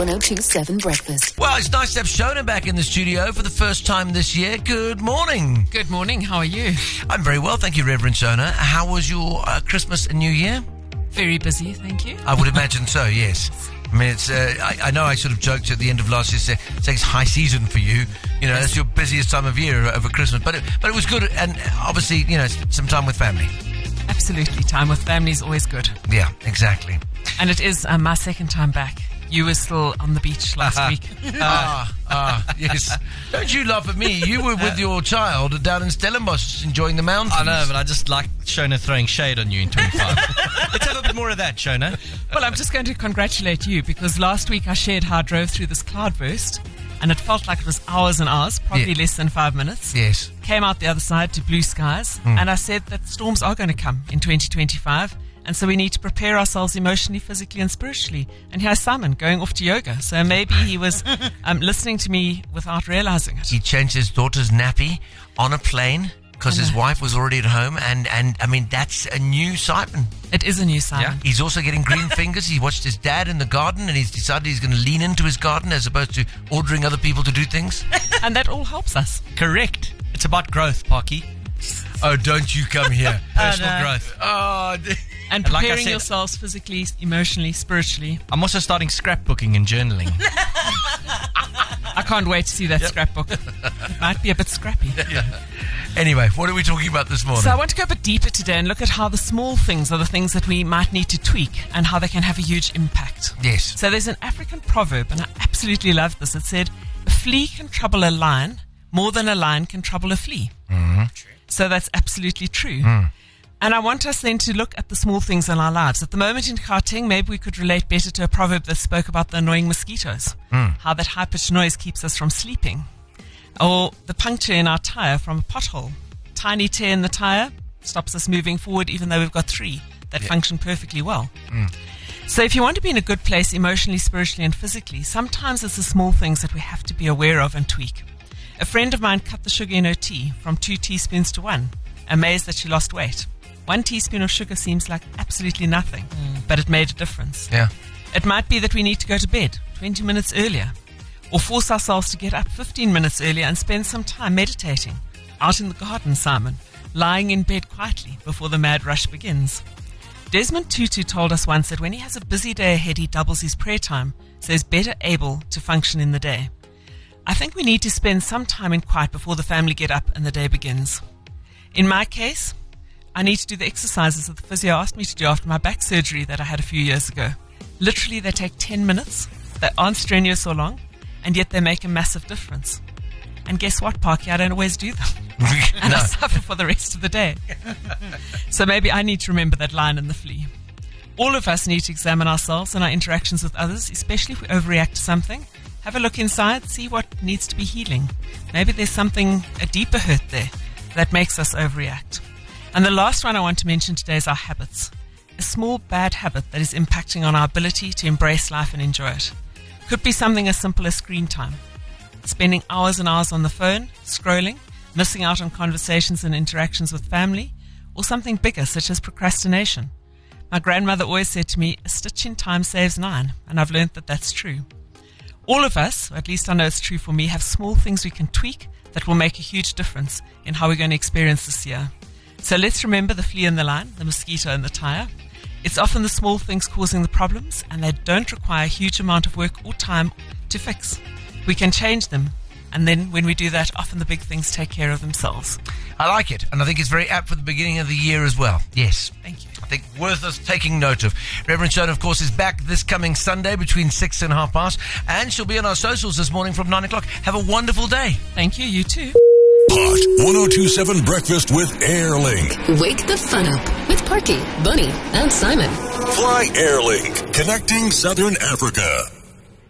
1027 Breakfast. Well, it's nice to have Shona back in the studio for the first time this year. Good morning. Good morning. How are you? I'm very well, thank you, Reverend Shona. How was your Christmas and New Year? Very busy, thank you. I would imagine so, yes. I mean, it's. I know I sort of joked at the end of last year, saying it's high season for you. You know, that's your busiest time of year over Christmas. But it was good, and obviously, you know, some time with family. Absolutely. Time with family is always good. Yeah, exactly. And it is my second time back. You were still on the beach last week. Yes. Don't you laugh at me. You were with your child down in Stellenbosch enjoying the mountains. I know, but I just like Shona throwing shade on you in 25. Let's have a bit more of that, Shona. Well, I'm just going to congratulate you because last week I shared how I drove through this cloudburst and it felt like it was hours and hours, probably less than 5 minutes. Yes. Came out the other side to blue skies and I said that storms are going to come in 2025. And so we need to prepare ourselves emotionally, physically, and spiritually. And here's Simon going off to yoga. So maybe he was listening to me without realizing it. He changed his daughter's nappy on a plane because his wife was already at home. And I mean, that's a new Simon. It is a new Simon. Yeah. He's also getting green fingers. He watched his dad in the garden and he's decided he's going to lean into his garden as opposed to ordering other people to do things. And that all helps us. Correct. It's about growth, Parky. Oh, don't you come here. Personal growth. Oh, and preparing yourselves physically, emotionally, spiritually. I'm also starting scrapbooking and journaling. I can't wait to see that scrapbook. It might be a bit scrappy. Yeah. Anyway, what are we talking about this morning? So I want to go a bit deeper today and look at how the small things are the things that we might need to tweak and how they can have a huge impact. Yes. So there's an African proverb, and I absolutely love this. It said, a flea can trouble a lion more than a lion can trouble a flea. Mm-hmm. So that's absolutely true. And I want us then to look at the small things in our lives. At the moment in Gauteng, maybe we could relate better to a proverb that spoke about the annoying mosquitoes, how that high-pitched noise keeps us from sleeping, or the puncture in our tire from a pothole. Tiny tear in the tire stops us moving forward even though we've got three that function perfectly well. So if you want to be in a good place emotionally, spiritually, and physically, sometimes it's the small things that we have to be aware of and tweak. A friend of mine cut the sugar in her tea from 2 teaspoons to 1, amazed that she lost weight. 1 teaspoon of sugar seems like absolutely nothing, but it made a difference. Yeah. It might be that we need to go to bed 20 minutes earlier, or force ourselves to get up 15 minutes earlier and spend some time meditating, out in the garden, Simon, lying in bed quietly before the mad rush begins. Desmond Tutu told us once that when he has a busy day ahead, he doubles his prayer time, so he's better able to function in the day. I think we need to spend some time in quiet before the family get up and the day begins. In my case, I need to do the exercises that the physio asked me to do after my back surgery that I had a few years ago. Literally, they take 10 minutes. They aren't strenuous or long, and yet they make a massive difference. And guess what, Parky? I don't always do them. And I suffer for the rest of the day. So maybe I need to remember that lion and the flea. All of us need to examine ourselves and our interactions with others, especially if we overreact to something. Have a look inside, see what needs to be healing. Maybe there's something, a deeper hurt there, that makes us overreact. And the last one I want to mention today is our habits. A small bad habit that is impacting on our ability to embrace life and enjoy it. Could be something as simple as screen time. Spending hours and hours on the phone, scrolling, missing out on conversations and interactions with family, or something bigger such as procrastination. My grandmother always said to me, a stitch in time saves 9, and I've learned that that's true. All of us, or at least I know it's true for me, have small things we can tweak that will make a huge difference in how we're going to experience this year. So let's remember the flea in the line, the mosquito in the tire. It's often the small things causing the problems, and they don't require a huge amount of work or time to fix. We can change them, and then when we do that, often the big things take care of themselves. I like it, and I think it's very apt for the beginning of the year as well. Yes. Thank you. I think worth us taking note of. Reverend Shona, of course, is back this coming Sunday between 6 and 5:30, and she'll be on our socials this morning from 9 o'clock. Have a wonderful day. Thank you, you too. Hot 1027 Breakfast with Airlink. Wake the fun up with Parky, Bunny, and Simon. Fly Airlink, connecting Southern Africa.